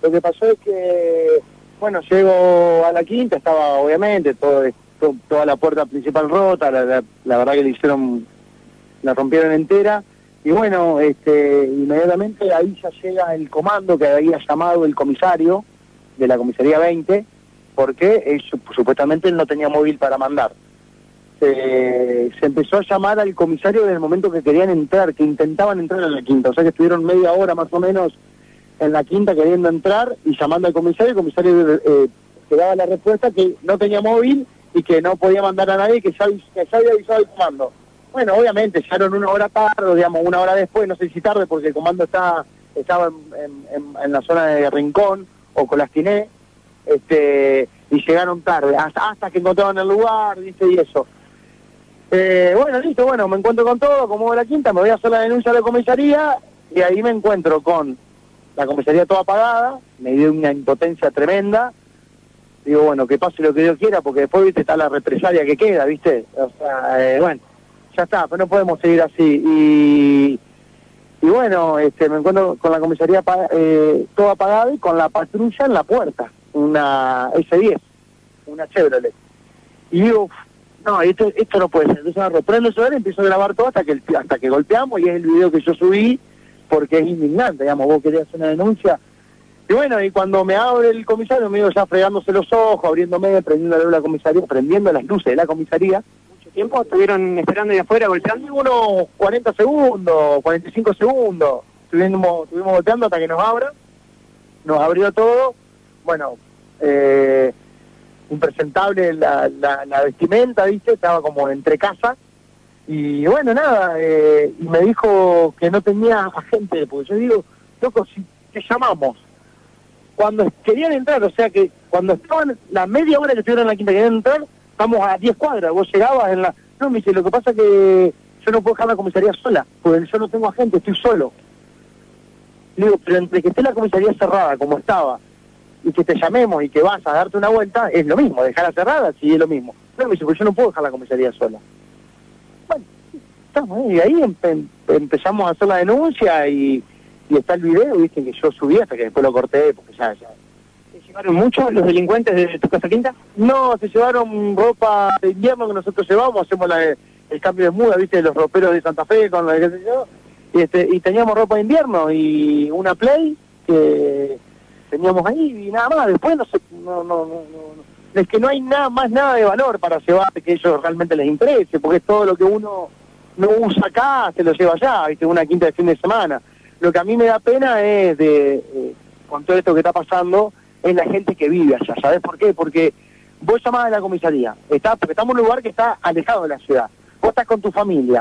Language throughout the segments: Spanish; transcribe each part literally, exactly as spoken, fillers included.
Lo que pasó es que, bueno, llego a la quinta, estaba obviamente todo, to, toda la puerta principal rota, la, la, la verdad que le hicieron, la rompieron entera, y bueno, este, inmediatamente ahí ya llega el comando que había llamado el comisario de la comisaría veinte, porque él, supuestamente él no tenía móvil para mandar. Se, se empezó a llamar al comisario desde el momento que querían entrar, que intentaban entrar a la quinta, o sea que estuvieron media hora más o menos en la quinta queriendo entrar y llamando al comisario. El comisario eh, te daba la respuesta que no tenía móvil y que no podía mandar a nadie, que ya, que ya había avisado el comando. Bueno, obviamente llegaron una hora tarde, digamos una hora después, no sé si tarde, porque el comando está estaba en, en, en la zona de Rincón o Colastiné, este, y llegaron tarde, hasta, hasta que encontraban el lugar, dice, y eso. Eh, bueno, listo, bueno, me encuentro con todo, como de la quinta, me voy a hacer la denuncia a la comisaría, y ahí me encuentro con la comisaría toda apagada, me dio una impotencia tremenda. Digo, bueno, que pase lo que Dios quiera, porque después, viste, está la represalia que queda, viste. O sea, eh, bueno, ya está, pero no podemos seguir así. Y, y bueno, este, me encuentro con la comisaría eh, toda apagada y con la patrulla en la puerta, una ese diez, una Chevrolet. Y digo, no, esto, esto no puede ser. Entonces agarro, prendo el celular y empiezo a grabar todo hasta que, hasta que golpeamos, y es el video que yo subí, porque es indignante, digamos, vos querías hacer una denuncia. Y bueno, y cuando me abre el comisario, me digo ya fregándose los ojos, abriéndome, prendiendo la comisaría, prendiendo las luces de la comisaría. ¿Mucho tiempo estuvieron esperando ahí afuera golpeando? Unos cuarenta segundos, cuarenta y cinco segundos, estuvimos, estuvimos golpeando hasta que nos abra, nos abrió todo. Bueno, eh, impresentable la, la, la vestimenta, ¿viste? Estaba como entre casa. Y bueno, nada, eh, y me dijo que no tenía agente, porque yo digo, loco, si te llamamos cuando querían entrar, o sea que cuando estaban, la media hora que estuvieron en la quinta querían entrar, estamos a diez cuadras, vos llegabas en la... No, me dice, lo que pasa es que yo no puedo dejar la comisaría sola, porque yo no tengo agente, estoy solo. Le digo, pero entre que esté la comisaría cerrada, como estaba, y que te llamemos y que vas a darte una vuelta, es lo mismo, dejarla cerrada, sí, es lo mismo. No, me dice, pues yo no puedo dejar la comisaría sola. Bueno, estamos ahí, y ahí empe empezamos a hacer la denuncia, y, y está el video, viste, que yo subí hasta que después lo corté, porque ya... ya. ¿Se llevaron mucho los delincuentes de tu casa quinta? No, se llevaron ropa de invierno que nosotros llevamos, hacemos la, el cambio de muda, viste, de los roperos de Santa Fe, con la qué sé yo, y, este, y teníamos ropa de invierno y una Play que teníamos ahí y nada más. Después no sé, no, no, no, no, es que no hay nada más, nada de valor para llevar que a ellos realmente les interese, porque es todo lo que uno no usa acá, se lo lleva allá, viste, una quinta de fin de semana. Lo que a mí me da pena es de, eh, con todo esto que está pasando, es la gente que vive allá. ¿Sabés por qué? Porque vos llamás a la comisaría, está, porque estamos en un lugar que está alejado de la ciudad, vos estás con tu familia,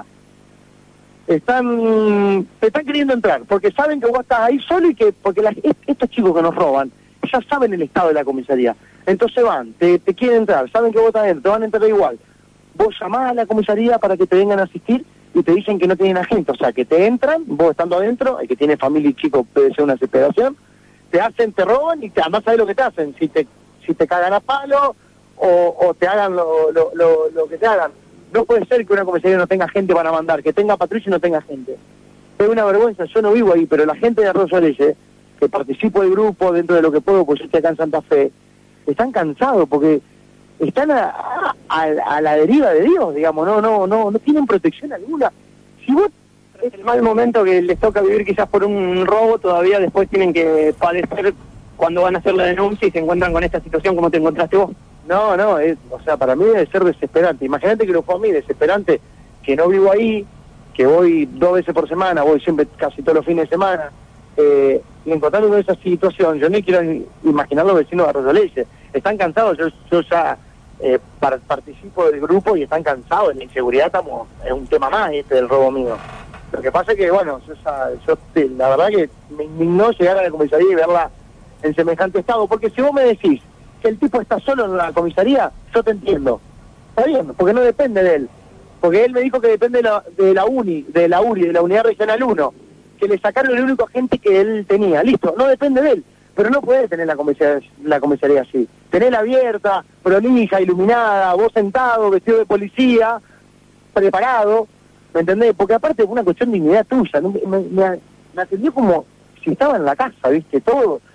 están te están queriendo entrar, porque saben que vos estás ahí solo y que, porque la, estos chicos que nos roban, ya saben el estado de la comisaría, entonces van, te, te quieren entrar, saben que vos estás dentro, te van a entrar igual. Vos llamás a la comisaría para que te vengan a asistir y te dicen que no tienen agente, o sea, que te entran, vos estando adentro, el que tiene familia y chico puede ser una desesperación, te hacen, te roban y te, además sabes lo que te hacen, si te si te cagan a palo o, o te hagan lo, lo, lo, lo que te hagan. No puede ser que una comisaría no tenga gente para mandar, que tenga patrulla y no tenga gente. Es una vergüenza, yo no vivo ahí, pero la gente de Arroyo Leyes, que participo del grupo dentro de lo que puedo, pues yo estoy acá en Santa Fe, están cansados porque están a, a, a la deriva de Dios, digamos, no, no, no, no tienen protección alguna. Si vos es el mal momento que les toca vivir quizás por un robo, todavía después tienen que padecer cuando van a hacer la denuncia y se encuentran con esta situación como te encontraste vos. No, no, es, o sea, para mí debe ser desesperante. Imagínate que lo fue a mí, desesperante, que no vivo ahí, que voy dos veces por semana, voy siempre casi todos los fines de semana, eh, y encontrarme con esa situación, yo no quiero imaginar los vecinos de Arroyo Leyes. Están cansados, yo, yo ya eh, par, participo del grupo y están cansados, en la inseguridad estamos, es un tema más este del robo mío. Lo que pasa es que, bueno, yo, ya, yo la verdad que me indignó llegar a la comisaría y verla en semejante estado, porque si vos me decís que el tipo está solo en la comisaría, yo te entiendo. Está bien, porque no depende de él. Porque él me dijo que depende de la, de la UNI, de la URI, de la Unidad Regional uno, que le sacaron el único agente que él tenía. Listo, no depende de él. Pero no puede tener la comisaría, la comisaría así. Tenerla abierta, prolija, iluminada, vos sentado, vestido de policía, preparado, ¿me entendés? Porque aparte es una cuestión de dignidad tuya. Me, me, me atendió como si estaba en la casa, ¿viste? Todo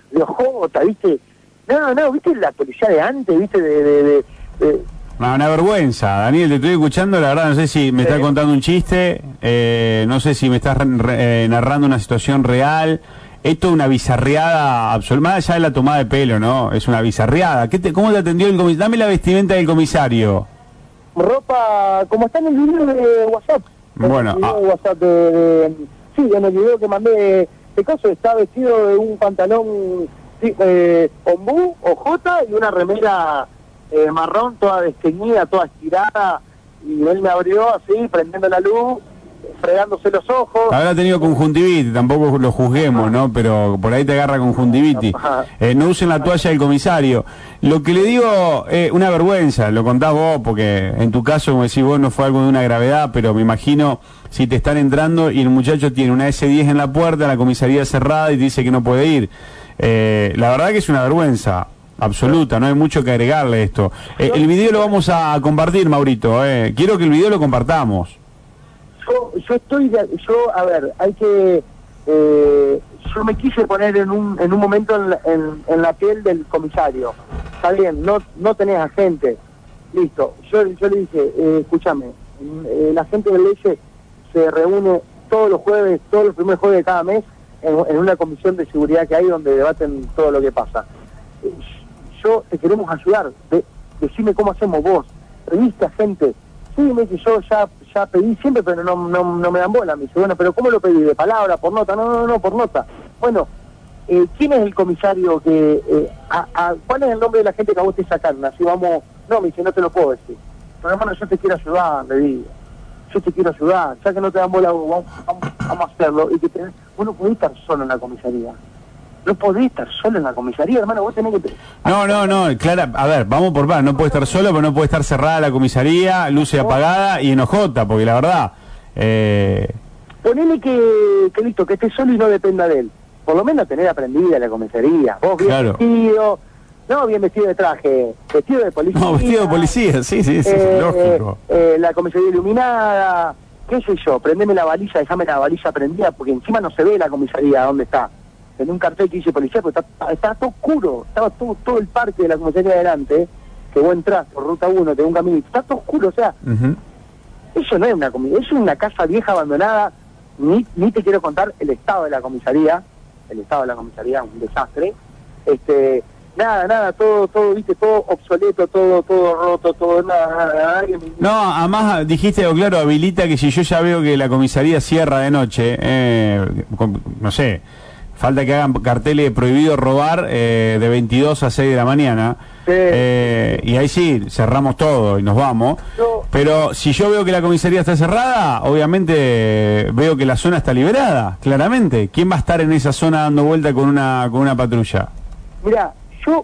de ojota, ¿viste? No, no, ¿viste la policía de antes, viste? De, de, de, de... No, una vergüenza, Daniel, te estoy escuchando, la verdad no sé si me Sí. estás contando un chiste, eh, no sé si me estás re, eh, narrando una situación real. Esto es una bizarreada absoluta, más allá de la tomada de pelo, ¿no? Es una bizarreada. ¿Qué te, ¿Cómo te atendió el comisario? Dame la vestimenta del comisario. Ropa, como está en el video de WhatsApp. Bueno, En el video ah. de WhatsApp de, de- sí, en el video que mandé de caso está vestido de un pantalón sí, eh, ombú o jota y una remera eh, marrón toda desteñida, toda estirada, y él me abrió así, prendiendo la luz, fregándose los ojos. Habrá tenido conjuntivitis, tampoco lo juzguemos, ¿no? Pero por ahí te agarra conjuntivitis. Eh, no usen la toalla del comisario. Lo que le digo, eh, una vergüenza, lo contás vos, porque en tu caso, como decís vos, no fue algo de una gravedad, pero me imagino si te están entrando y el muchacho tiene una ese diez en la puerta, la comisaría cerrada y te dice que no puede ir. Eh, la verdad que es una vergüenza absoluta, no hay mucho que agregarle a esto. Eh, el video lo vamos a compartir, Maurito, eh. Quiero que el video lo compartamos. Yo, yo estoy, de, yo, a ver, hay que, eh, yo me quise poner en un, en un momento en la, en, en la piel del comisario. Está bien, no, no tenés agente, listo. Yo, yo le dije, eh, escúchame, eh, la gente del Leye se reúne todos los jueves, todos los primeros jueves de cada mes, en, en una comisión de seguridad que hay donde debaten todo lo que pasa. Eh, yo te queremos ayudar, de, decime cómo hacemos vos, reviste a gente. Sí, me dice, yo ya ya pedí siempre, pero no, no, no me dan bola. Me dice, bueno, pero ¿cómo lo pedí? ¿De palabra, por nota? No, no, no, por nota. Bueno, eh, ¿quién es el comisario que... Eh, a, a, ¿cuál es el nombre de la gente que a vos te sacaron? Así vamos... No, me dice, no te lo puedo decir. Pero hermano, yo te quiero ayudar, le digo. Yo te quiero ayudar. Ya que no te dan bola, vamos, vamos, vamos a hacerlo. Y que te, vos no podés estar solo en la comisaría. No podés estar solo en la comisaría, hermano, vos tenés que... No, no, no, Clara, a ver, vamos por par, no puede estar solo, pero no puede estar cerrada la comisaría, luces apagada y enojota, porque la verdad... Eh... Ponele que, que listo, que esté solo y no dependa de él. Por lo menos tener aprendida la comisaría. Vos bien Claro. vestido, no bien vestido de traje, vestido de policía. No, vestido de policía, sí, sí, sí, eh, lógico. Eh, la comisaría iluminada, qué sé yo, prendeme la valilla, déjame la valilla prendida, porque encima no se ve la comisaría dónde está. En un cartel que dice policía, porque está, está todo oscuro, estaba todo, todo el parque de la comisaría adelante, que vos entrás por ruta uno, tenés un camino, está todo oscuro, o sea, Uh-huh. eso no es una comisaría, eso es una casa vieja abandonada, ni, ni te quiero contar el estado de la comisaría, el estado de la comisaría, un desastre, este, nada, nada, todo, todo, viste, todo obsoleto, todo, todo roto, todo, nada, nada, nada. No, además dijiste, oh, claro, habilita que si yo ya veo que la comisaría cierra de noche, eh, con, no sé... Falta que hagan carteles de prohibido robar eh, de veintidós a seis de la mañana. Sí. Eh, y ahí sí, cerramos todo y nos vamos. Yo- Pero si yo veo que la comisaría está cerrada, obviamente eh, veo que la zona está liberada, claramente. ¿Quién va a estar en esa zona dando vuelta con una con una patrulla? Mira, yo,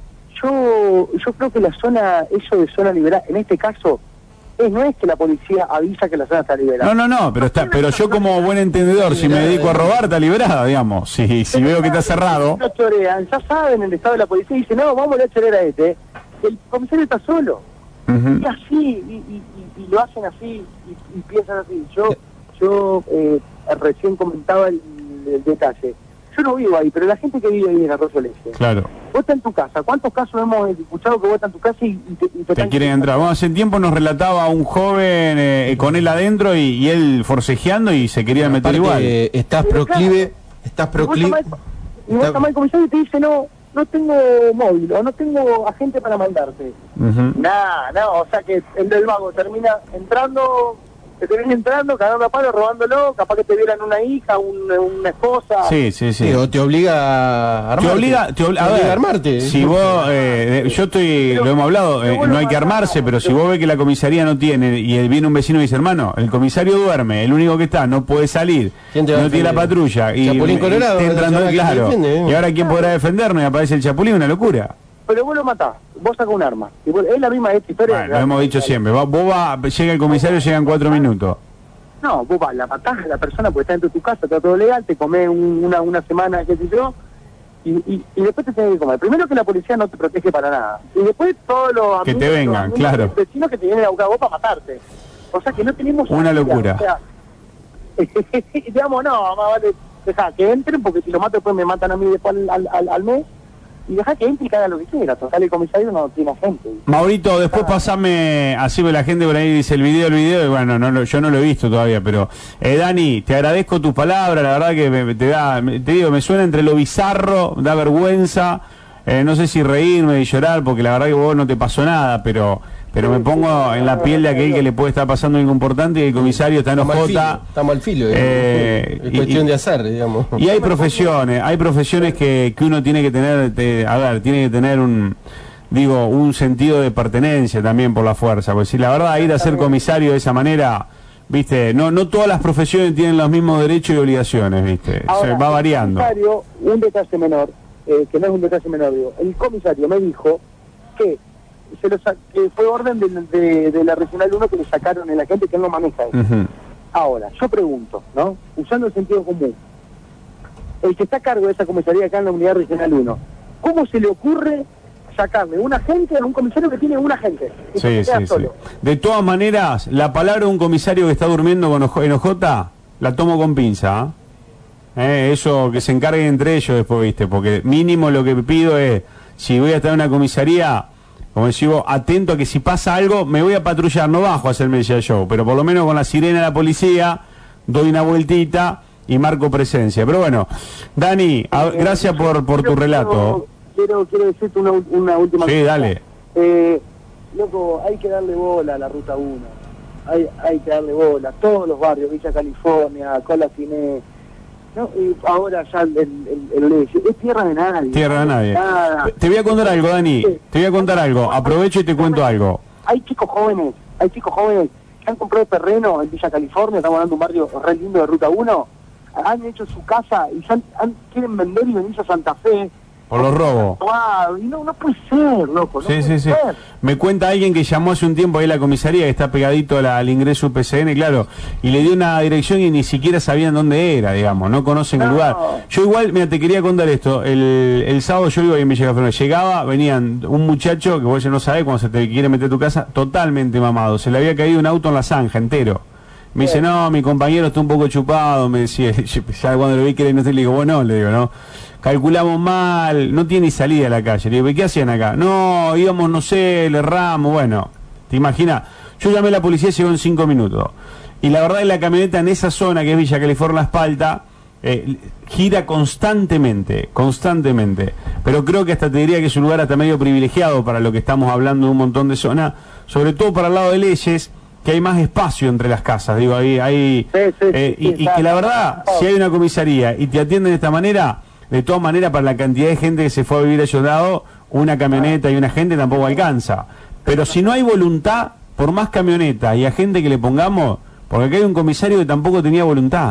yo, yo creo que la zona, eso de zona liberada, en este caso, es, no es que la policía avisa que la zona está liberada. No, no, no, pero está, pero yo como buen entendedor, si me dedico a robar, está liberada, digamos. Si, si veo que está cerrado. No chorean, ya saben el estado de la policía y dicen, no, vamos a la chorera a este. El comisario está solo. Uh-huh. Y así, y, y, y, y lo hacen así, y, y piensan así. Yo, yo eh, recién comentaba el, el detalle. Yo no vivo ahí, pero la gente que vive ahí en Arroyo Leste. Claro. Vos estás en tu casa. ¿Cuántos casos hemos escuchado que vos estás en tu casa y, y te, y te Te están- quieren entrar. Bueno, hace tiempo nos relataba un joven eh, con él adentro y, y él forcejeando y se quería meter Aparte, igual. eh, estás Pero proclive, claro, estás Y vos proclive. llamás- y vos está- llamás al comisario y te dice, no, no tengo móvil o no tengo agente para mandarte. Ujú. Nada, no, o sea que el del vago termina entrando, te termina entrando, cagando a palo, robándolo, capaz que te vieran una hija, un- una esposa. Sí, sí, sí. Sí, o te obliga a armarte. Te obliga, te obli- a ver, a armarte. si vos, eh, de- yo estoy, lo hemos hablado, eh, no hay que armarse, pero si vos ves que la comisaría no tiene y el- viene un vecino y dice, hermano, el comisario duerme, el único que está, no puede salir, ¿Quién te va a no tiene la defender? patrulla y, Chapulín y Colorado, está entrando, la persona que te claro, defiende, eh. y ahora quién podrá defendernos y aparece el chapulín, una locura. Pero vos lo matás, vos sacás un arma. Y vos- es la misma esta historia. Bueno, lo hemos dicho siempre, vos, vos va, llega el comisario, llegan cuatro minutos. No, vos vas, la matás a la persona porque está dentro de tu casa, está todo legal, te comés un- una, una semana, qué sé yo, y, y, y después te tenés que comer. Primero que la policía no te protege para nada. Y después todos los Que amigos, te vengan, los amigos claro. de los vecinos que te vienen a buscar a vos para matarte. O sea que no tenemos... Una salida, locura. O sea, digamos, no, más vale dejar que entren porque si lo mato después me matan a mí después al, al, al, al mes. y dejar que entre y que haga lo que quiera. Total, el comisario no tiene gente. Maurito, después ah. pasame, así la gente por ahí dice el video, el video, y bueno, no, no, yo no lo he visto todavía, pero eh, Dani, te agradezco tus palabras, la verdad que me, te da, me, te digo, me suena entre lo bizarro, da vergüenza, eh, no sé si reírme y llorar, porque la verdad que vos no te pasó nada, pero pero me pongo en la piel de aquel que le puede estar pasando algo importante y el comisario está en ojota. Estamos al filo, eh, es cuestión y, de hacer, digamos. Y hay profesiones, hay profesiones que, que uno tiene que tener, te, a ver, tiene que tener un, digo, un sentido de pertenencia también por la fuerza, porque si la verdad ir a ser comisario de esa manera, viste, no no todas las profesiones tienen los mismos derechos y obligaciones, viste, ahora, se va variando. El comisario, un detalle menor, eh, que no es un detalle menor, digo, el comisario me dijo que se lo que fue orden de, de, de la Regional uno que le sacaron el agente que él no maneja eso. Uh-huh. Ahora, yo pregunto, ¿no? Usando el sentido común, el que está a cargo de esa comisaría acá en la Unidad Regional uno, ¿cómo se le ocurre sacarle un agente a un comisario que tiene un agente? Y sí, sí, solo? sí. De todas maneras, la palabra de un comisario que está durmiendo con ojo, en ojota, la tomo con pinza, ¿eh? Eh, eso que se encarguen entre ellos después, viste, porque mínimo lo que pido es, si voy a estar en una comisaría, como decimos, atento a que si pasa algo, me voy a patrullar, no bajo a hacerme el show, pero por lo menos con la sirena de la policía, doy una vueltita y marco presencia. Pero bueno, Dani, a, gracias por, por tu relato. Quiero, quiero decirte una, una última cosa. Sí, dale. Eh, loco, hay que darle bola a la Ruta uno. Hay, hay que darle bola. Todos los barrios, Villa California, Cola Ciné, ¿no? Y ahora ya el, el, el, el es tierra de nadie. Tierra de nadie. Nada. Te voy a contar algo, Dani. Te voy a contar algo. Aprovecho y te cuento algo. Hay chicos jóvenes, hay chicos jóvenes que han comprado terreno en Villa California, estamos hablando de un barrio re lindo de Ruta uno, han hecho su casa y han, han, quieren vender y venirse a Santa Fe. Por los robos. Wow, y no, no puede ser, loco. No sí, sí, sí. Ser. Me cuenta alguien que llamó hace un tiempo ahí a la comisaría, que está pegadito a la, al ingreso U P C N, claro, y le dio una dirección y ni siquiera sabían dónde era, digamos, no conocen no. el lugar. Yo igual, mira, te quería contar esto, el, el sábado yo iba ahí en Villa California, llegaba, venían un muchacho, que vos ya no sabés, cuando se te quiere meter a tu casa, totalmente mamado, se le había caído un auto en la zanja, entero. Me dice, no, mi compañero está un poco chupado, me decía, ya cuando lo vi que era inocente, le digo, vos no, le digo, no. Calculamos mal, no tiene ni salida a la calle. Le digo, ¿qué hacían acá? No, íbamos, no sé, le erramos, bueno, te imaginas. Yo llamé a la policía y llegó en cinco minutos. Y la verdad es que la camioneta en esa zona, que es Villa California Espalta, eh, gira constantemente, constantemente. Pero creo que hasta te diría que es un lugar hasta medio privilegiado para lo que estamos hablando de un montón de zonas, sobre todo para el lado de Leyes, que hay más espacio entre las casas, digo, ahí, ahí sí, sí, eh, sí, y, y que la verdad, si hay una comisaría y te atienden de esta manera, de todas maneras, para la cantidad de gente que se fue a vivir a esos lados, una camioneta y una gente tampoco alcanza. Pero si no hay voluntad, por más camioneta y a gente que le pongamos, porque acá hay un comisario que tampoco tenía voluntad.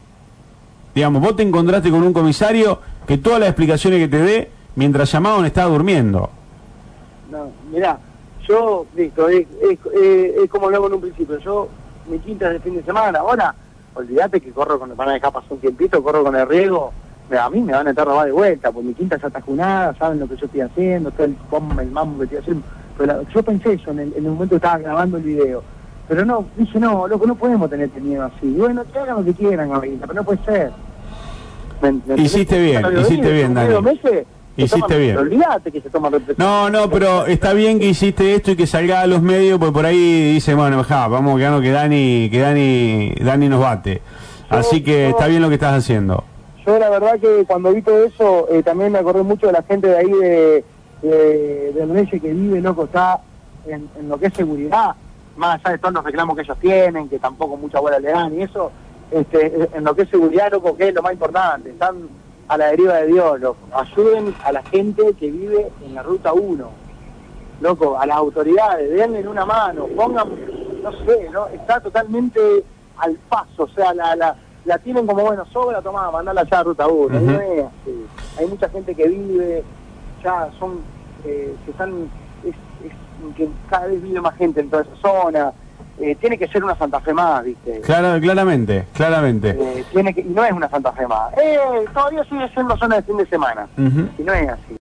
Digamos, vos te encontraste con un comisario que todas las explicaciones que te dé, mientras llamaban estaba durmiendo. No, mirá, yo, listo, es, es, es, es como hablaba en un principio, yo, mi quinta es de fin de semana, ahora, olvídate que corro con, van a dejar pasar un tiempito, corro con el riego. A mí me van a estar robados de vuelta, porque mi quinta ya está junada, saben lo que yo estoy haciendo, todo el, el mambo que estoy haciendo. Pero la, yo pensé eso en el, en el momento que estaba grabando el video. Pero no, dije, no, loco, no podemos tener este miedo así. Bueno, que hagan lo que quieran ahorita, pero no puede ser. ¿Me, me hiciste bien, hiciste bien, Dani. Hiciste bien. Olvídate que se toma represión. No, no, pero está bien que hiciste esto y que salga a los medios, porque por ahí dice, bueno, ja, vamos a quedarnos que Dani, que Dani, Dani nos bate. Yo, Así que yo, está bien lo que estás haciendo. Yo la verdad que cuando vi todo eso, eh, también me acordé mucho de la gente de ahí de, de, de Reyes que vive, loco, está en, en lo que es seguridad, más allá de todos los reclamos que ellos tienen, que tampoco mucha bola le dan y eso, este, en lo que es seguridad, loco, que es lo más importante, están a la deriva de Dios, loco. Ayuden a la gente que vive en la Ruta uno, loco, a las autoridades, denle una mano, pongan, no sé, ¿no? Está totalmente al paso, o sea, la... la la tienen como, bueno, sobra, tomá, mandala ya a Ruta uno. Uh-huh. No es así. Hay mucha gente que vive, ya son, eh, que están, es, es, que cada vez vive más gente en toda esa zona. Eh, tiene que ser una Santa Fe más, ¿viste? Claro, claramente, claramente. Eh, tiene que, y no es una Santa Fe más. Eh, todavía sigue siendo zona de fin de semana. Uh-huh. Y no es así.